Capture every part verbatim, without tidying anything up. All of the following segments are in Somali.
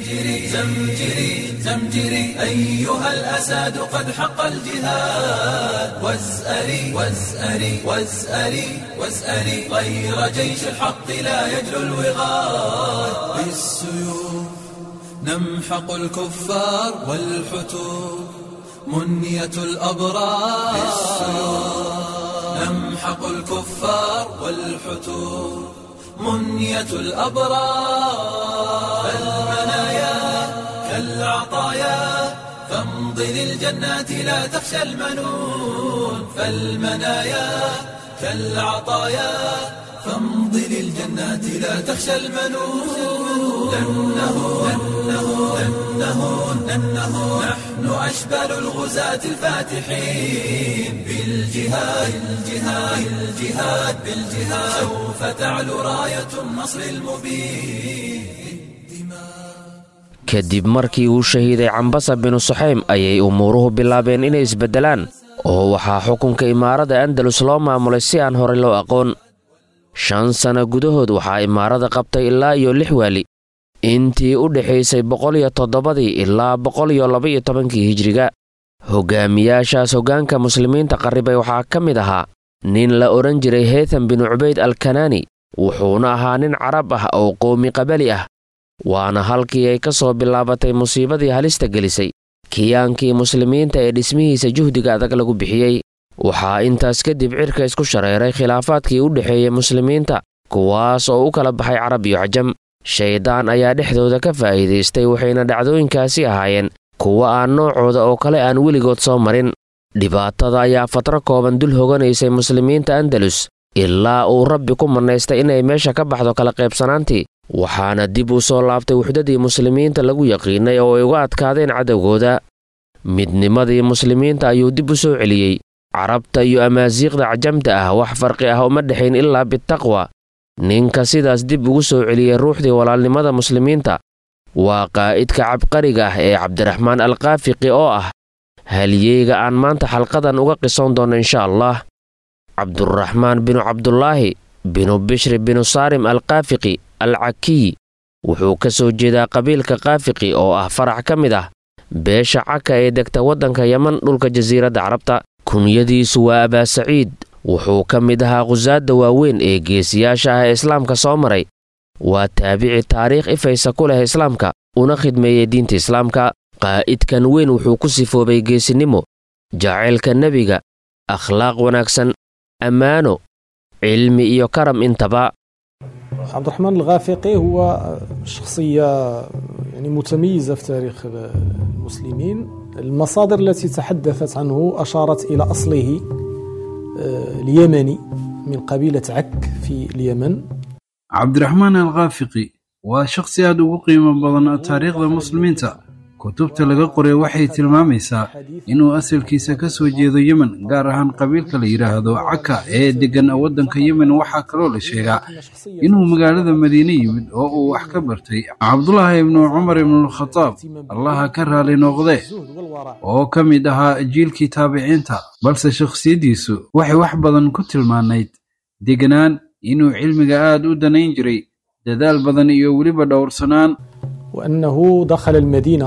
زمجري زمجري زمجري أيها الأساد قد حق الجهاد وازأري وازأري وازأري وازأري غير جيش الحق لا يجلو الوغاد بالسيوف نمحق الكفار والحتوف منية الأبرار بالسيوف نمحق الكفار والحتوف منية الأبرار المنايا كالعطايا فامضي للجنات لا تخشى المنون فالمنايا كالعطايا فامضي للجنات لا تخشى المنون لأنه لأنه لأنه لأنه نحن أشبال الغزاة الفاتحين بالجهاد بالجهاد بالجهاد بالجهاد سوف تعلو راية النصر المبين. kadib markii uu shahiiday Cambasa binu Suhaym ayay umuruhu bilaabeen inay isbedelaan oo waxaa xukunka imaarada Andalus loo maamulay si aan hore loo aqoon. shan sano gudahood waxaa imaarada qabtay ilaa iyo lix wali intii u dhaxaysay boqol iyo toddoba ilaa boqol iyo laba iyo toban hijriga. hogaamiyaashaas hogaanka muslimiinta qarribay waxaa ka mid ahaa nin la oran jiray Haytham bin Ubayd al-Kanani, wuxuuna ahaa nin carab ah oo qowmi qabali ah, waana halkii ay ka soo bilaabatay musiibadii halista gelisay kiyaankii muslimiinta ee dhismihiisa juhdiga adag lagu bixiyay. waxaa intaas kadib cirka isku shareeray khilaafaadkii u dhaxeeyay muslimiinta, kuwaas oo u kala baxay carab iyo cajam. shaydaan ayaa dhexdooda ka faa'iidaystay, waxayna dhacdooyinkaasi ahaayeen kuwa aan noocooda oo kale aan weligood soo marin. dhibaatada ayaa fatro kooban dul hoganaysay muslimiinta Andalus ilaa uu Rabbi ku manaystay inay meesha ka baxdo kala qaybsanaantii, waxaana dib u soo laabtay wuxdadii muslimiinta lagu yaqiinay oo ay uga adkaadeen cadowgooda. midnimadii muslimiinta ayuu dib u soo celiyey. carabta iyo amaasiiqda cajamta ah wax farqi ah uma dhaxayn ilaa bitaqwa. ninka sidaas dib ugu soo celiyey ruuxdii walaalnimada muslimiinta waa qaa'idka cabqariga ah ee Cabdiraxmaan al-Qaafiqi oo ah halyeeyga aan maanta xalqadan uga qisoon doono insha Allah. Cabduraxmaan binu Cabdullaahi binu Bishri binu Saarim al-Qaafiqi al-Cakiy wuxuu ka soo jeedaa qabiilka Qaafiqi oo ah farac ka mid ah beesha Caka ee degta waddanka Yaman dhulka jasiiradda Carabta. kunyadiisu waa Abaa Saciid, wuxuu ka mid ahaa qusaadda waaweyn ee geesiyaasha ah ee islaamka soo maray. waa taabici taariikh ifaysa ku leh islaamka una khidmeeyey diinta islaamka. qaa'idkan weyn wuxuu ku sifoobay geesinimo, jacaylka nebiga, akhlaaq wanaagsan, ammaano, cilmi iyo karam intaba. عبد الرحمن الغافقي هو شخصية يعني متميزة في تاريخ المسلمين. المصادر التي تحدثت عنه أشارت إلى أصله اليمني من قبيلة عك في اليمن. عبد الرحمن الغافقي وشخصية أدو قيمة بضن تاريخ المسلمين. كتبت لغا قري waxay tilmaamaysaa inuu asalkiisa ka soo jeedo Yemen, gaar ahaan qabiilka la yiraahdo Caka ee degan waddanka Yemen. waxaa kaloo la sheegaa inuu magaalada Madiina yimid oo uu wax ka bartay Cabdullah ibn Umar ibn al-Khattab, Allah ka raali noqde, oo ka mid ahaa jiilkii taabiciinta. balse shakhsiyadiisu waxay wax badan ku tilmaanayd deganaan, inuu cilmiga aad u danayn jiray, dadaal badan iyo weliba dhowrsanaan. وأنه دخل المدينة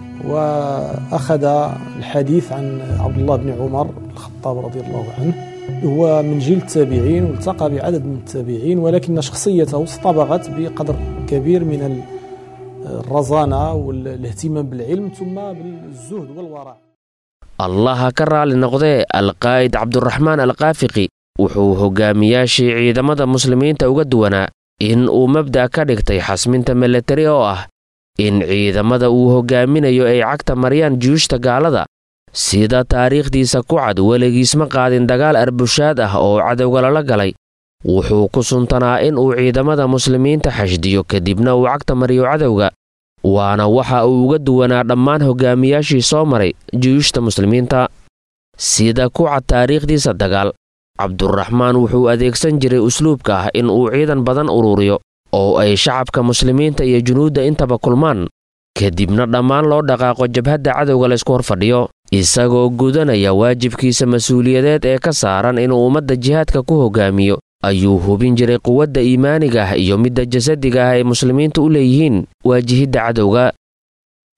وأخذ الحديث عن عبد الله بن عمر الخطاب رضي الله عنه. هو من جيل التابعين والتقى بعدد من التابعين، ولكن شخصيته اصطبغت بقدر كبير من الرزانة والاهتمام بالعلم ثم بالزهد والورع. الله كرر لنقضي القائد عبد الرحمن القافقي wuxuu hogaamiyaashii ciidamada muslimiinta uga duwanaa in uu mabda ka dhigtay xasminta military oo ah in ciidamada uu hogaaminayo ay cagta mariyaan juushta gaalada. sida taariikhdiisa ku cad, weligiis ma qaadin dagaal arbushaad ah oo cadowga lala galay. wuxuu ku suntanaa in uu ciidamada muslimiinta xashdiyo kadibna uu cagta mariyo cadowga, waana waxa uu uga duwanaa dhammaan hogaamiyaashii soo maray juushta muslimiinta. sida ku cad taariikhdiisa dagaal, Cabduraxmaan wuxuu adeegsan jiray usluubka ah in uu ciidan badan ururiyo oo ay shacabka muslimiinta iyo junuudda intaba kulmaan, kadibna dhammaan loo dhaqaaqo jabhadda cadowga la isku horfadhiyo, isagoo gudanaya waajibkiisa mas'uuliyadeed ee ka saaran inuu ummadda jihaadka ku hogaamiyo. ayuu hubin jiray quwadda iimaaniga ah iyo midda jasadiga ah ee muslimiintu u leeyihiin waajihidda cadowga.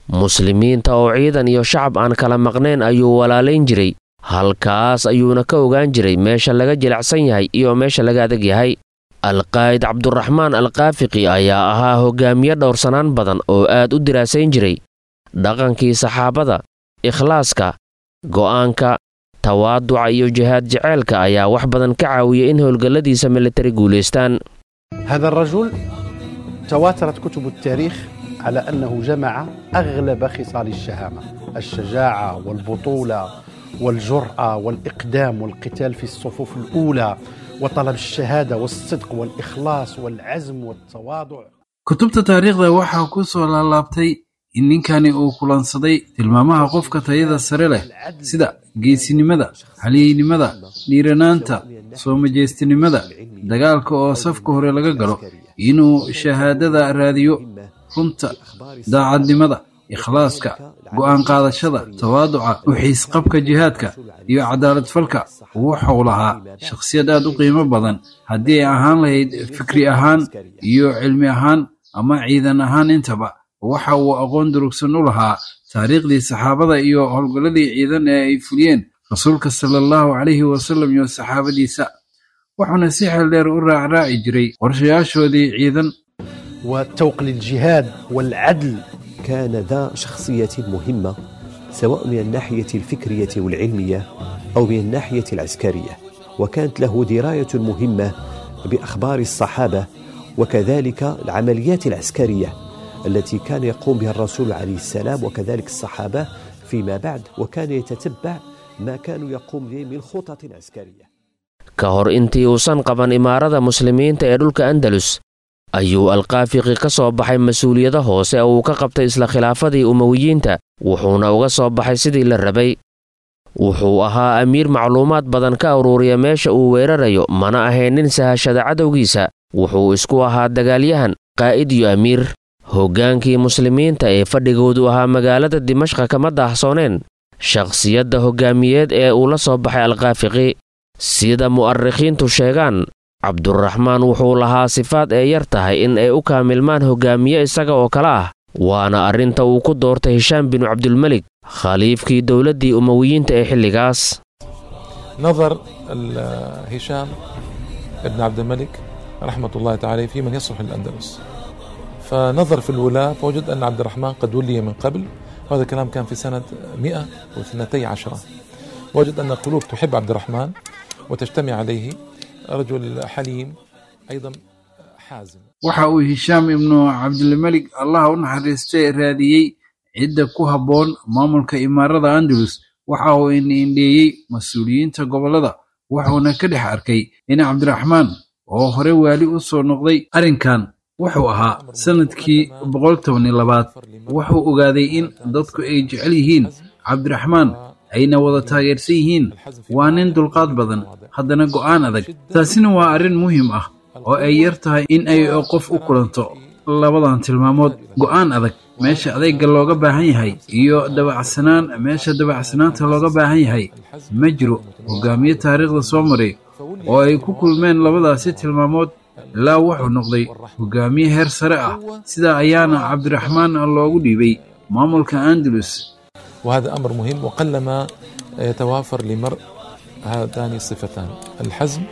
muslimiinta oo ciidan iyo shacab aan kala maqnayn ayuu walaalayn jiray halkaas ayuuna ka ogaan jiray meesha laga jilicsan yahay iyo meesha laga adag yahay alqaa'id cabduraxmaan alqaafiqi ayaa ahaa hogaamiye dhowrsanaan badan oo aad u diraasayn jiray dhaqankii saxaabada ikhlaaska go'aanka tawaaduca iyo jihaad jaceylka ayaa wax badan ka caawiyay in howlgalladiisa militari guulaystaan هذا الرجل تواترت كتب التاريخ على أنه جمع أغلب خصال الشهامة الشجاعة والبطولة والجرأة والإقدام والقتال في الصفوف الأولى وطلب الشهادة والصدق والإخلاص والعزم والتواضع. kutubta taariikhda waxaa ku soo laalaabtay in ninkani uu kulansaday tilmaamaha qofka tayada sare leh sida geesinimada halyeynimada dhiiranaanta soo majeestinimada dagaalka oo safka hore laga galo inuu shahaadada raadiyo runta daacadnimada ikhlaaska go'aan qaadashada tawaaduca u xiisqabka jihaadka iyo cadaalad falka wuxuu lahaa shakhsiyad aad u qiimo badan haddii ay ahaan lahayd fikri ahaan iyo cilmi ahaan ama ciidan ahaan intaba waxa uu aqoon durugsan u lahaa taariikhdii saxaabada iyo howlgalladii ciidan ee ay fuliyeen rasuulka sala allahu calayhi wasallam iyo saxaabadiisa wuxuuna si xeel dheer u raacraaci jiray qorshayaashoodii ciidan والتوق للجهاد والعدل. كان ذا شخصية مهمة سواء من الناحية الفكرية والعلمية أو من الناحية العسكرية وكانت له دراية مهمة بأخبار الصحابة وكذلك العمليات العسكرية التي كان يقوم بها الرسول عليه السلام وكذلك الصحابة فيما بعد وكان يتتبع ما كانوا يقوم به من خطط عسكرية. كهور انتي وصن قبن إمارة مسلمين تأدلك أندلس ayuu alqaafiqi ka soo baxay mas-uuliyada hoose oo uu ka qabtay isla khilaafadii umawiyiinta wuxuuna uga soo baxay sidii la rabay wuxuu ahaa amiir macluumaad badan ka aruuriya meesha uu weerarayo mana ahayn nin sahashada cadowgiisa wuxuu isku ahaa dagaalyahan qaa'id iyo amiir hoggaankii muslimiinta ee fadhigoodu ahaa magaalada dimashqa kama daahsooneen shakhsiyadda hoggaamiyeed ee uu la soo baxay alqaafiqi sida mu'arrikhiintu sheegaan cabduraxmaan wuxuu lahaa sifaad ee yar tahay in ay u kaamilmaan hoggaamiye isaga oo kale ah waana arrinta uu ku doortay hishaam binu cabdulmelik khaliifkii dowladdii umawiyiinta ee xilligaas نظر هشام ابن عبد الملك رحمة الله تعالى في من يصلح الأندلس فنظر في الولاة فوجد أن عبد الرحمن قد ولي من قبل وهذا الكلام كان في سنة مئة واثنتي عشرة وجد أن القلوب تحب عبد الرحمن وتجتمع عليه رجل حليم أيضا حازم waxa uu hishaam ibnu cabdilmalik allah u naxariistay raadiyey cidda ku habboon maamulka imaarada andalus waxa uu indheeyey mas-uuliyiinta gobollada wuxuuna ka dhex arkay in cabdiraxmaan oo hore waali u soo noqday arrinkan wuxuu ahaa sanadkii boqol toban iyo labaad wuxuu ogaaday in dadku ay jecel yihiin cabdiraxmaan ayna wada taageersan yihiin waa nin dulqaad badan haddana go'aan adag taasina waa arrin muhiim ah oo ay yar tahay in ay qof u kulanto labadan tilmaamood go'aan adag meesha adayga looga baahan yahay iyo dabacsanaan meesha dabacsanaanta looga baahan yahay ma jiro hoggaamiye taariikhda soo maray oo ay ku kulmeen labadaasi tilmaamood ilaa wuxuu noqday hoggaamiye heer sare ah sidaa ayaana cabdiraxmaan loogu dhiibay maamulka andalus وهذا أمر مهم وقلما يتوافر لمرء هاتان الصفتان الحزم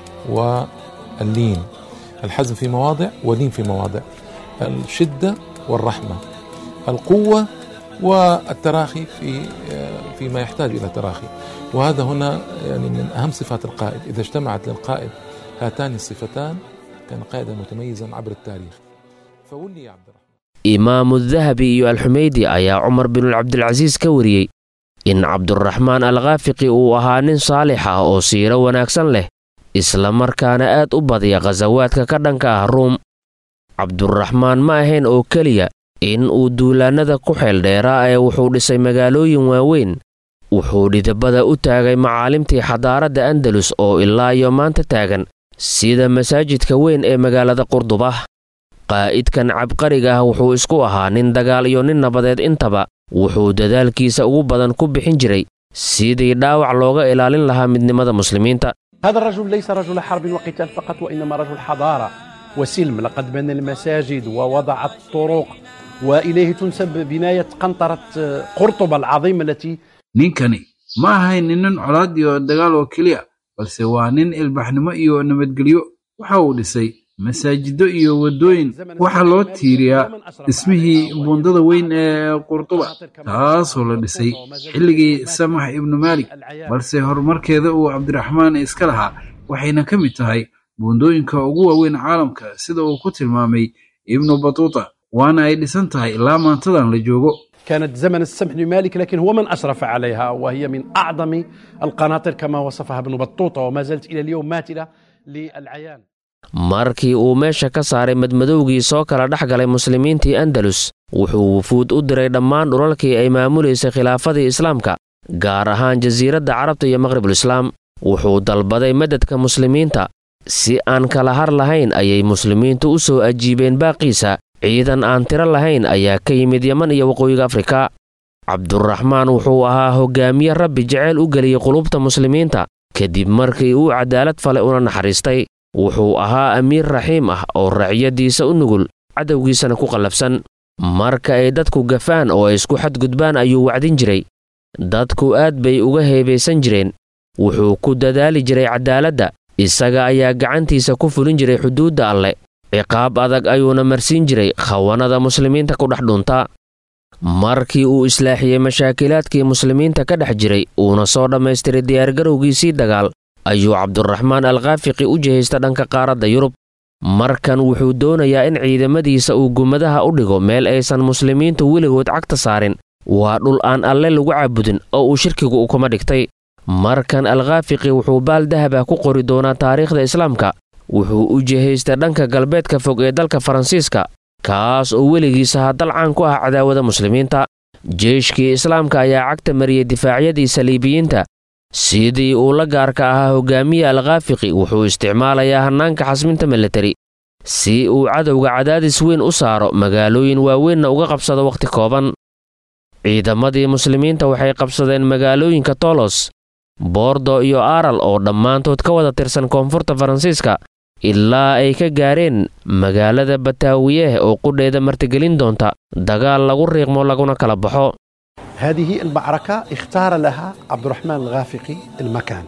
واللين الحزم في مواضع واللين في مواضع الشدة والرحمة القوة والتراخي في فيما يحتاج إلى تراخي وهذا هنا يعني من أهم صفات القائد إذا اجتمعت للقائد هاتان الصفتان كان قائدا متميزا عبر التاريخ فولي يا عبد الرحمن imaamu dahabi iyo alxumaydi ayaa cumar binulcabdilcasiis ka wariyey in cabduraxmaan alkhaafiqi uu ahaa nin saalix ah oo siiro wanaagsan leh isla markaana aad u badiya khasawaadka ka dhanka ah ruum cabduraxmaan ma ahayn oo keliya in uu duulaannada ku xeeldheeraa ee wuxuu dhisay magaalooyin waaweyn wuxuu dhidabada u taagay macaalimtii xadaaradda andalus oo ilaa iyo maanta taagan sida masaajidka weyn ee magaalada qurduba qaa'idkan cabqariga ah wuxuu isku ahaa nin dagaal iyo nin nabadeed intaba wuxuu dadaalkiisa ugu badan ku bixin jiray sidii dhaawac looga ilaalin lahaa midnimada muslimiinta هذا الرجل ليس رجل حرب وقتال فقط وإنما رجل حضارة وسلم لقد بنى المساجد ووضع الطرق وإليه تنسب بناية قنطرة قرطبة العظيمة التي ninkani ma ahayn nin colaad iyo dagaal oo keliya balse waa nin ilbaxnimo iyo nabadgelyo waxa uu dhisay masaajido iyo wadooyin waxa loo tiiriyaa ismihii buundada weyn ee Qurtuba taasoo la dhisay xilligii Samax ibn Malik balse horumarkeeda uu Cabdiraxmaan iska lahaa waxayna ka mid tahay buundooyinka ugu waaweyn caalamka sida uu ku tilmaamay Ibn Battuta waana ay dhisan tahay ilaa maantadan la joogo. كانت زمن السمح بن مالك لكن هو من أشرف عليها وهي من أعظم القناطر كما وصفها ابن بطوطة وما زالت إلى اليوم ماثلة للعيان. markii uu meesha ka saaray madmadowgii soo kala dhaxgalay muslimiintii Andalus wuxuu wufuud u diray dhammaan dhulalkii ay maamuleysay khilaafadii islaamka gaar ahaan jasiiradda carabta iyo maqribul islaam wuxuu dalbaday madadka muslimiinta si aan kala har lahayn ayay muslimiintu u soo ajiibeen baaqiisa ciidan aan tiro lahayn ayaa ka yimid Yemen iyo waqooyiga Afrika. Cabdurraxmaan wuxuu ahaa hogaamiye Rabbi jecel u galiyay qulubta muslimiinta kadib markii uu cadaalad fale una naxariistay wuxuu ahaa amiir raxiim ah oo raciyadiisa u nugul cadawgiisana ku qalabsan marka ay dadku gafaan oo ay isku xadgudbaan ayuu wacdin jiray dadku aad bay uga heebaysan jireen wuxuu ku dadaali jiray cadaaladda isaga ayaa gacantiisa ku fulin jiray xuduudda alle ciqaab adag ayuuna marsiin jiray khawanada muslimiinta ku dhex dhunta markii uu islaaxiyay mashaakilaadkii muslimiinta ka dhex jiray uuna soo dhammaystiray diyaargarowgiisii dagaal ayuu Cabdurraxmaan al-Ghafiqi u jihaysta dhanka qaaradda Yurub markan wuxuu doonayaa in ciidamadiisa uu gumadaha u dhigo meel aysan muslimiintu weligood cagta saarin waa dhul aan alle lagu caabudin oo uu shirkigu u kuma dhigtay markan al-Ghafiqi wuxuu baal dahab ah ku qori doonaa taariikhda islaamka wuxuu u jihaysta dhanka galbeedka fog ee dalka Faransiiska kaas oo weligiisa hadal caan ku ah cadaawada muslimiinta jeeshkii islaamka ayaa cagta mariyay difaacyadii saliibiyiinta sidii uu la gaarka ahaa hogaamiye al-Ghafiqi wuxuu isticmaalayaa hanaanka xasminta military si uu cadowga cadaadis weyn u saaro magaalooyin waaweynna uga qabsado waqti kooban ciidamadii muslimiinta waxay qabsadeen magaalooyinka Toulouse Bordeaux iyo Arles oo dhammaantood ka wada tirsan koonfurta Faransiiska ilaa ay ka gaareen magaalada Bataawiye oo qudheeda martigelin doonta dagaal lagu riiqmo laguna kala baxo. هذه المعركة اختار لها عبد الرحمن الغافقي المكان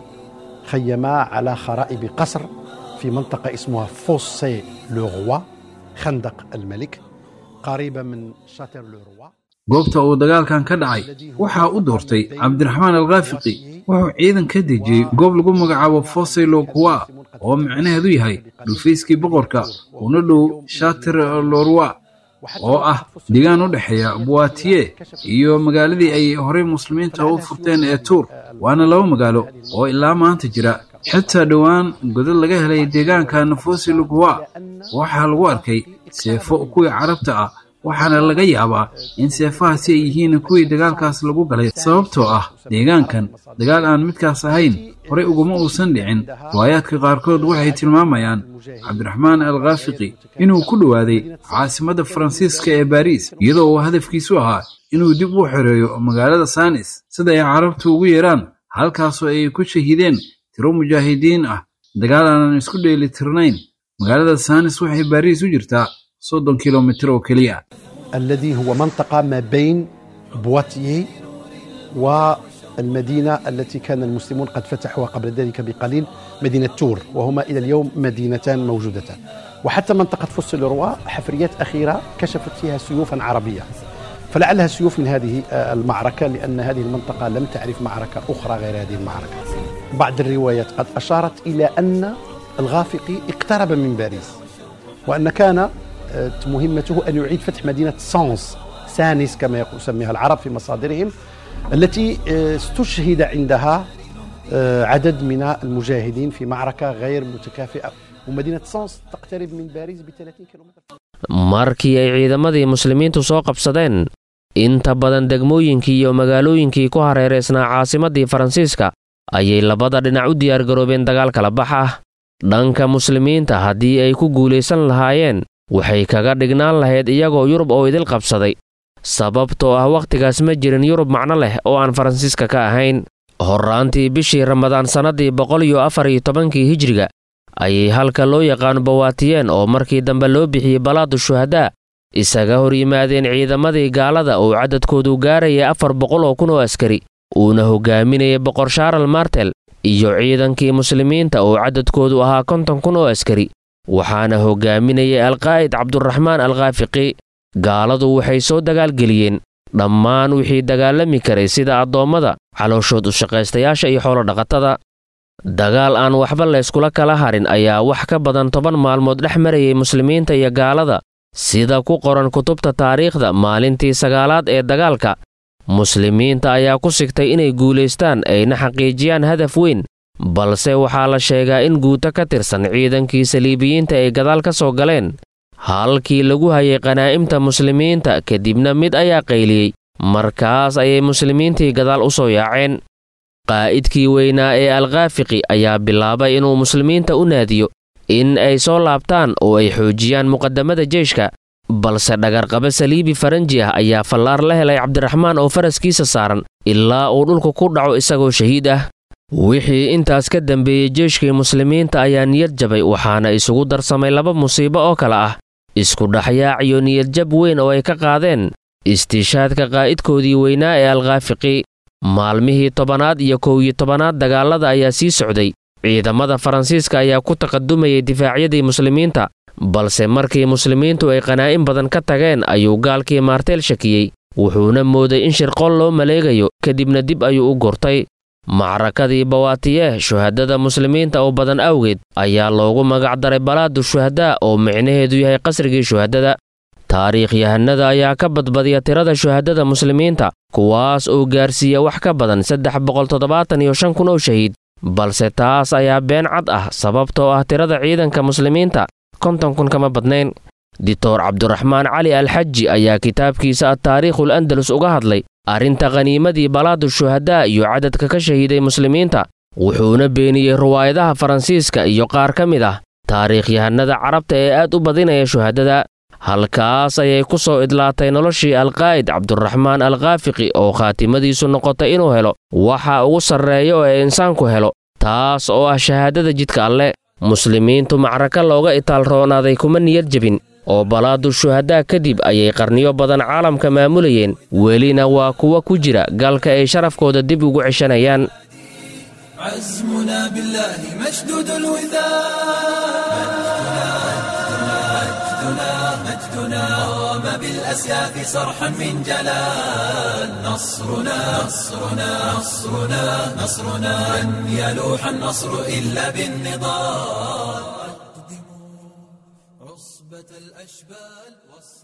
خيما على خرائب قصر في منطقة اسمها فوسي لوروا خندق الملك قريبة من شاتر لوروا goobta uu dagaalkan ka dhacay waxa uu doortay Cabdiraxmaan al-Ghafiqi wuxuu ciidan ka dejiyay goob lagu magacaabo Fossey Lorwa oo macnaheedu yahay dhufayskii boqorka una dhow Chater Lorwa oo ah deegaan u dhaxeeya Poitiers iyo magaaladii ay hore muslimiinta u furteen ee Tours waana laba magaalo oo ilaa maanta jira xitaa dhawaan godad laga helay deegaanka Fossey Lorwa waxa lagu arkay seefo kuwii carabta ah waxaana laga yaabaa in seefahaasi ay yihiin kuwii dagaalkaas lagu galay sababtoo ah deegaankan dagaal aan midkaas ahayn hore uguma uusan dhicin riwaayaadka qaarkood waxay tilmaamayaan Cabdiraxmaan al-Ghafiqi inuu ku dhawaaday caasimadda Faransiiska ee Paris iyadoo uu hadafkiisu ahaa inuu dib u xoreeyo magaalada Sanis sida ay carabtu ugu yeeraan halkaasoo ay ku shahiideen tiro mujaahidiin ah dagaal aan isku dheelitirnayn magaalada Sanis waxay Paris u jirtaa صدن كيلومتر وكليا الذي هو منطقة ما بين بواتيي والمدينة التي كان المسلمون قد فتحوها قبل ذلك بقليل مدينة تور وهما إلى اليوم مدينتان موجودتان وحتى منطقة فوسي لوروا حفريات أخيرة كشفت فيها سيوفا عربية فلعلها سيوف من هذه المعركة لأن هذه المنطقة لم تعرف معركة أخرى غير هذه المعركة. بعض الروايات قد أشارت إلى أن الغافقي اقترب من باريس وأن كان مهمته أن يعيد فتح مدينة سانس سانس كما يسميها العرب في مصادرهم التي استشهد عندها عدد من المجاهدين في معركة غير متكافئة ومدينة سانس تقترب من باريس ب ثلاثين كيلومتر. markii ay ciidamadii muslimiintu soo qabsadeen inta badan degmooyinkii iyo magaalooyinkii ku hareereysnaa caasimadii Faransiiska ayay labada dhinac u diyaar garoobeen dagaal kala bax ah dhanka muslimiinta haddii ay ku guuleysan lahaayeen waxay kaga dhignaan lahayd iyagoo Yurub oo idil qabsaday sababtoo ah waqtigaas ma jirin Yurub macno leh oo aan Faransiiska ka ahayn horaantii bishii Ramadaan sanadii boqol iyo afar iyo tobankii hijriga ayay halka loo yaqaan Poitiers oo markii dambe loo bixiyay Balaadu Shuhada isaga hor yimaadeen ciidamadii gaalada oo cadadkoodu gaaraya afar boqol oo kun oo askari uuna hogaaminayay boqor shaaral martel iyo ciidankii muslimiinta oo cadadkoodu ahaa konton kun oo askari waxaana hogaaminayay alqaa'id cabduraxmaan alkhaafiqi. gaaladu waxay soo dagaalgeliyeen dhammaan wixii dagaalami karay sida addoommada, calooshood u shaqaystayaasha iyo xoolodhaqatada. dagaal aan waxba layskula kala harin ayaa wax ka badan toban maalmood dhex marayay muslimiinta iyo gaalada sida ku qoran kutubta taariikhda. maalintii sagaalaad ee dagaalka muslimiinta ayaa ku sigtay inay guulaystaan ayna xaqiijiyaan hadaf weyn, balse waxaa la sheegaa in guuto ka tirsan ciidankii saliibiyiinta ay gadaal ka soo galeen halkii lagu hayay qanaa'imta muslimiinta. kadibna mid ayaa qayliyey, markaas ayay muslimiintii gadaal u soo yaaceen. qaa'idkii weynaa ee alkhaafiqi ayaa bilaabay inuu muslimiinta u naadiyo in ay soo laabtaan oo ay xoojiyaan muqaddamada jeyshka, balse dhagarqaba saliibi faranji ah ayaa fallaar la helay cabdiraxmaan oo faraskiisa saaran ilaa uu dhulka ku dhaco isagoo shahiid ah. wixii intaas ka dambeeyey jeyshkii muslimiinta ayaa niyad jabay, waxaana isugu darsamay laba musiibo oo kale ah isku dhaxyaac iyo niyadjab weyn oo ay ka qaadeen istiishaadka qaa'idkoodii weynaa ee alkhaafiqi. maalmihii tobanaad iyo kow iyo tobanaad dagaalada ayaa sii socday. ciidamada faransiiska ayaa ku taqadumayay difaacyadii muslimiinta, balse markii muslimiintu ay qanaa'in badan ka tageen ayuu gaalkii maarteel shakiyey, wuxuuna mooday in shirqool loo maleegayo, kadibna dib ayuu u gurtay. macrakadii bawaatiyeh shuhadada muslimiinta oo badan awgeed ayaa loogu magacdaray balaadu shuhadaa oo micnaheedu yahay qasrigii shuhadada. taariikhyahanada ayaa ka badbadiya tirada shuhadada muslimiinta, kuwaas oo gaarsiiya wax ka badan saddex boqol toddobaatan iyo shan kun oo shahiid, balse taas ayaa been cad ah sababtoo ah tirada ciidanka muslimiinta konton kun kama badnayn. dictor cabduraxmaan cali alxaji ayaa kitaabkiisa adtaariikhul andalus uga hadlay arrinta khaniimadii balaadu shuhadaa iyo cadadka ka shahiiday muslimiinta, wuxuuna beeniyey riwaayadaha faransiiska iyo qaar ka mid ah taariikhyahanada carabta ee aad u badinaya shuhadada. halkaas ayay ku soo idlaatay noloshii alqaa'id cabduraxmaan alkhaafiqi oo khaatimadiisu noqotay inuu helo waxa ugu sarreeya oo ee insaanku helo, taas oo ah shahaadada jidka alle. muslimiintu macraka looga itaalroonaaday kuma niyad jebin, oo balaadu shuhadaa kadib ayay qarniyo badan caalamka maamulayeen, welina waa kuwa ku jira galka ay sharafkooda dib ugu ceshanayaan. عزمنا بالله مشدود الوثاق قام بالأسياف صرحا من جلال. نصرنا نصرنا نصرنا نصرنا لن يلوح النصر إلا بالنضال. عصبة الأشبال